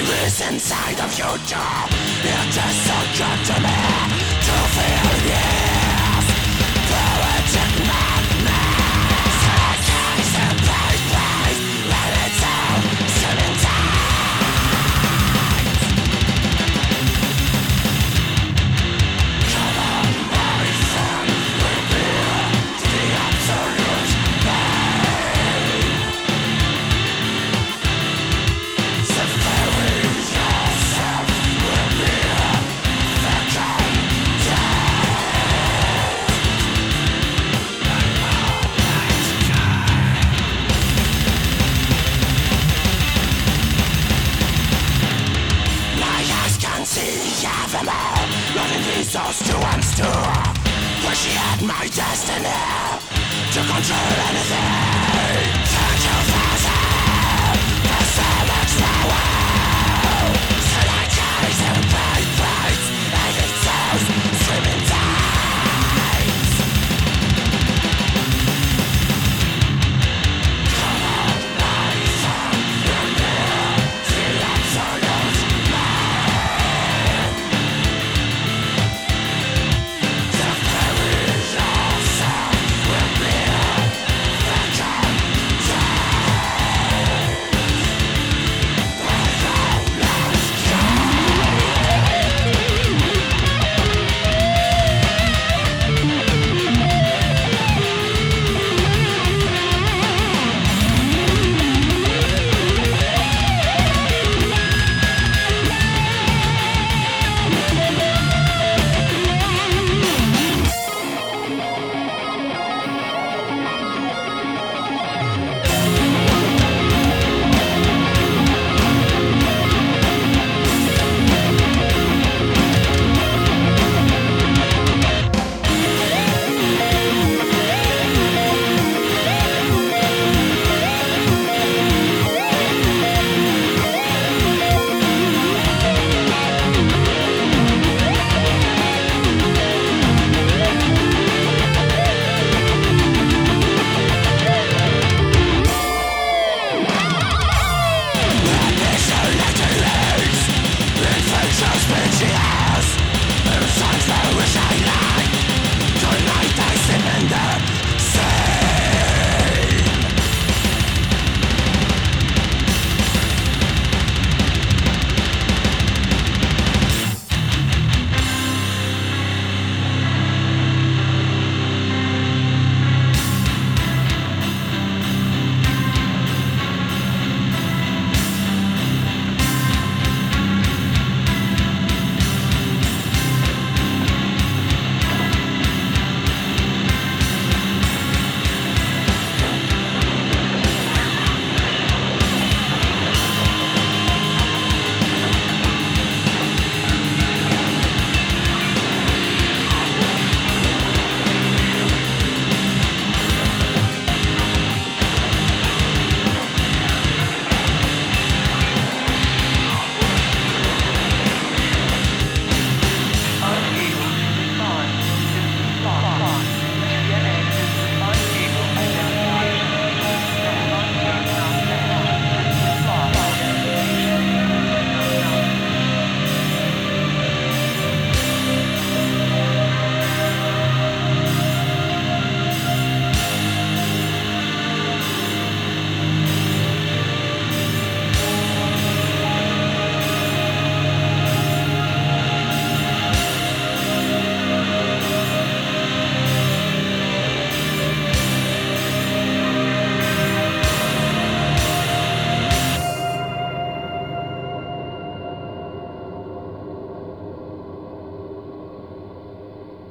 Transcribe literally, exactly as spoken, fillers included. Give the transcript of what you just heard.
is inside of you too. It is so good to me to feel this poetic madness. It's a bad place, let it all seven times. Come on, my friend, reveal the absolute pain. Severing yourself will be the My eyes can see evermore, running these souls to and to. Pushing at my destiny to control anything.